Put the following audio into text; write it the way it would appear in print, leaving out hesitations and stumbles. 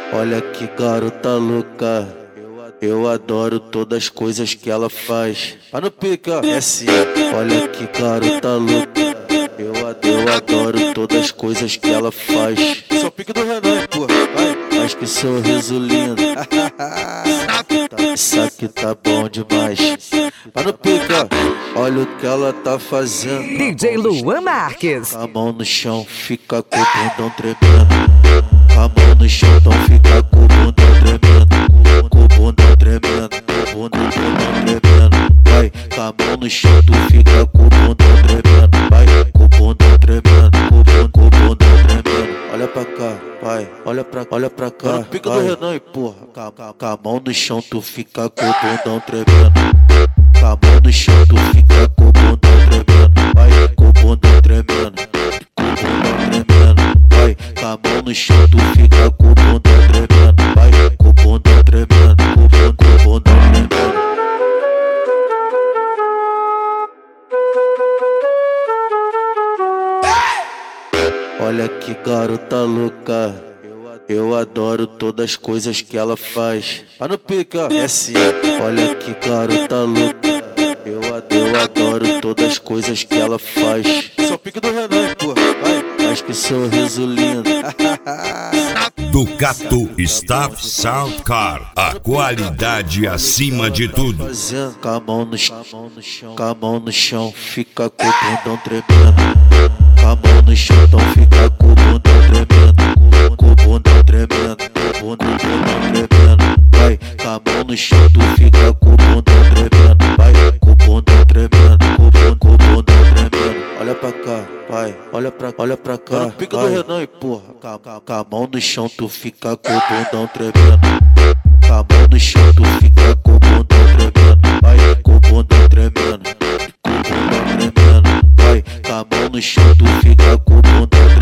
Olha que garota louca, eu adoro todas as coisas que ela faz. Tá no pique, ó, é assim. Olha que garota louca, eu adoro todas as coisas que ela faz. Esse é o pique do Renan, porra, vai. Acho que sorriso lindo. Isso aqui tá bom demais. Tá no pique, ó, olha o que ela tá fazendo. DJ Luan Marques. A mão no chão, fica com o bundão tremendo. A mão no chão, então fica com o bundão tremendo. Com o bundão tremendo, com o bundão tremendo. Vai, com a mão no chão, tu fica com o bundão tremendo. Vai, com o bundão tremendo, com o bundão tremendo. Olha pra cá, vai, olha pra cá. No pico do Renan, porra. Com a mão no chão, tu fica com o bundão tremendo. Com a mão no chão, tu fica com o bundão tremendo. Vai, com o bundão tremendo, com o bundão tremendo. Vai, com a mão no chão, tu fica com o bundão tremendo. Vai, com o bundão tremendo, com o bundão tremendo. Olha que garota louca, eu adoro todas as coisas que ela faz. Tá no pique, ó, é assim. Olha que garota louca, eu adoro todas as coisas que ela faz. Esse é o pique do Renan, porra, vai. Acho que sorriso lindo. Ducato Staff Sound Car, a qualidade acima de tudo. Fazendo com a mão no chão, com a mão no chão, fica com o bundão tremendo. Com a mão no chão, então fica com o bundão tremendo. Com o bundão tremendo, com o bundão tremendo. Vai, com a mão no chão, tu fica com o bundão tremendo. Vai, com o bundão tremendo, com o bundão tremendo. Olha pra cá, vai, olha pra cá. No pico do Renan, porra. Com a mão no chão, tu fica com o bundão tremendo. Com a mão no chão, tu fica com o bundão tremendo. Vai, com o bundão tremendo, com o bundão tremendo. Vai, com a mão no chão, tu fica com o bundão tremendo.